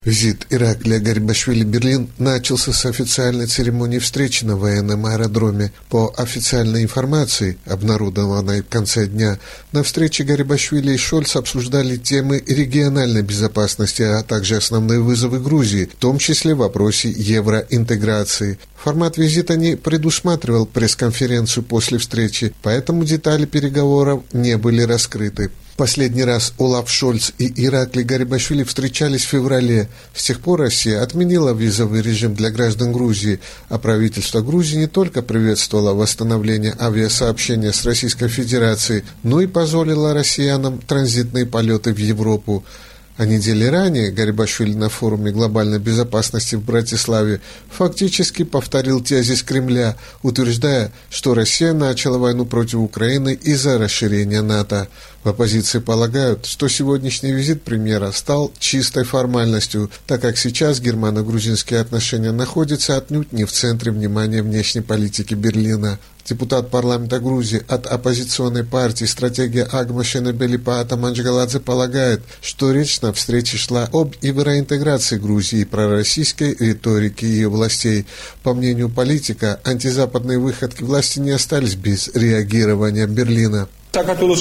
Визит Ираклия Гарибашвили в Берлин начался с официальной церемонии встречи на военном аэродроме. По официальной информации, обнародованной в конце дня, на встрече Гарибашвили и Шольц обсуждали темы региональной безопасности, а также основные вызовы Грузии, в том числе в вопросе евроинтеграции. Формат визита не предусматривал пресс-конференцию после встречи, поэтому детали переговоров не были раскрыты. Последний раз Олаф Шольц и Ираклий Гарибашвили встречались в феврале. С тех пор Россия отменила визовый режим для граждан Грузии, а правительство Грузии не только приветствовало восстановление авиасообщения с Российской Федерацией, но и позволило россиянам транзитные полеты в Европу. А недели ранее Гарибашвили на форуме глобальной безопасности в Братиславе фактически повторил тезис Кремля, утверждая, что Россия начала войну против Украины из-за расширения НАТО. В оппозиции полагают, что сегодняшний визит премьера стал чистой формальностью, так как сейчас германо-грузинские отношения находятся отнюдь не в центре внимания внешней политики Берлина. Депутат парламента Грузии от оппозиционной партии «Стратегия Агма Шенебелипа» Атаманджгаладзе полагает, что речь на встрече шла об евроинтеграции Грузии и пророссийской риторике ее властей. По мнению политика, антизападные выходки власти не остались без реагирования Берлина. В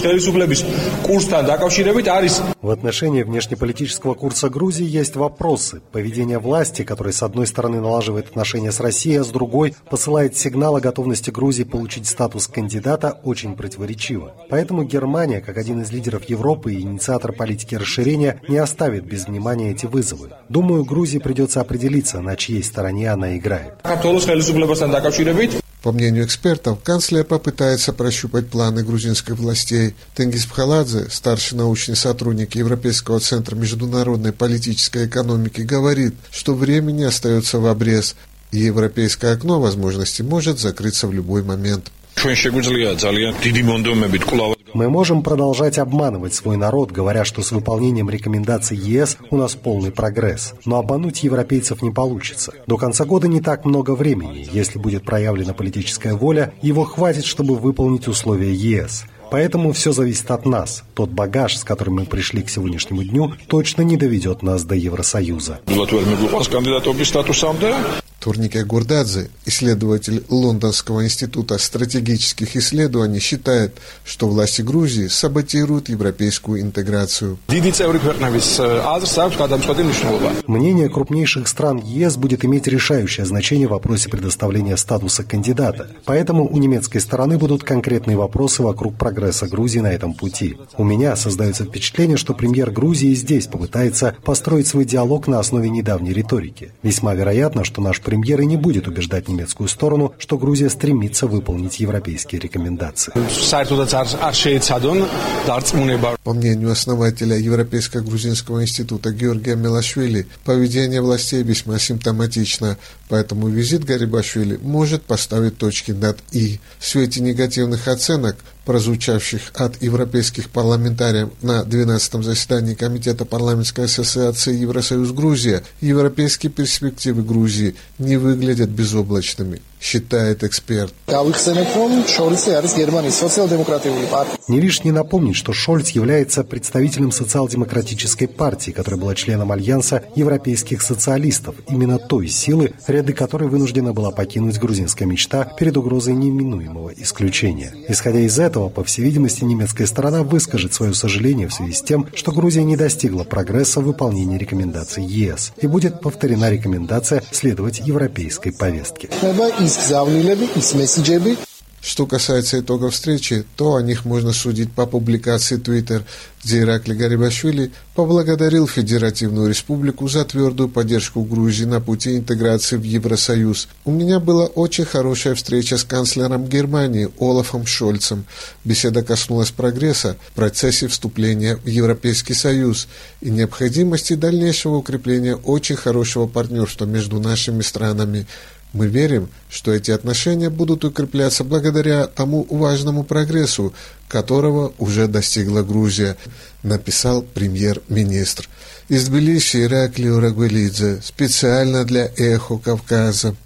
отношении внешнеполитического курса Грузии есть вопросы. Поведение власти, которая с одной стороны налаживает отношения с Россией, а с другой посылает сигнал о готовности Грузии получить статус кандидата, очень противоречиво. Поэтому Германия, как один из лидеров Европы и инициатор политики расширения, не оставит без внимания эти вызовы. Думаю, Грузии придется определиться, на чьей стороне она играет. По мнению экспертов, канцлер попытается прощупать планы грузинских властей. Тенгиз Пхаладзе, старший научный сотрудник Европейского центра международной политической экономики, говорит, что времени остается в обрез, и европейское окно возможностей может закрыться в любой момент. Мы можем продолжать обманывать свой народ, говоря, что с выполнением рекомендаций ЕС у нас полный прогресс. Но обмануть европейцев не получится. До конца года не так много времени. Если будет проявлена политическая воля, его хватит, чтобы выполнить условия ЕС. Поэтому все зависит от нас. Тот багаж, с которым мы пришли к сегодняшнему дню, точно не доведет нас до Евросоюза. Турнике Гурдадзе, исследователь Лондонского института стратегических исследований, считает, что власти Грузии саботируют европейскую интеграцию. Мнение крупнейших стран ЕС будет иметь решающее значение в вопросе предоставления статуса кандидата. Поэтому у немецкой стороны будут конкретные вопросы вокруг прогресса Грузии на этом пути. У меня создается впечатление, что премьер Грузии здесь попытается построить свой диалог на основе недавней риторики. Весьма вероятно, что наш премьер и не будет убеждать немецкую сторону, что Грузия стремится выполнить европейские рекомендации. По мнению основателя Европейско-грузинского института Георгия Мелашвили, поведение властей весьма симптоматично, поэтому визит Гарибашвили может поставить точки над «и». В свете негативных оценок, прозвучавших от европейских парламентариев на 12-м заседании Комитета парламентской ассоциации Евросоюз-Грузия, европейские перспективы Грузии не выглядят безоблачными, считает эксперт. Не лишне напомнить, что Шольц является представителем социал-демократической партии, которая была членом Альянса европейских социалистов, именно той силы, ряды которой вынуждена была покинуть грузинская мечта перед угрозой неминуемого исключения. Исходя из этого, по всей видимости, немецкая сторона выскажет свое сожаление в связи с тем, что Грузия не достигла прогресса в выполнении рекомендаций ЕС, и будет повторена рекомендация следовать европейской повестке. Что касается итогов встречи, то о них можно судить по публикации Twitter, где Ираклий Гарибашвили поблагодарил Федеративную Республику за твердую поддержку Грузии на пути интеграции в Евросоюз. У меня была очень хорошая встреча с канцлером Германии Олафом Шольцем. Беседа коснулась прогресса в процессе вступления в Европейский Союз и необходимости дальнейшего укрепления очень хорошего партнерства между нашими странами. Мы верим, что эти отношения будут укрепляться благодаря тому важному прогрессу, которого уже достигла Грузия, написал премьер-министр. Из Тбилиси Ираклий Рагвелидзе, специально для «Эхо Кавказа».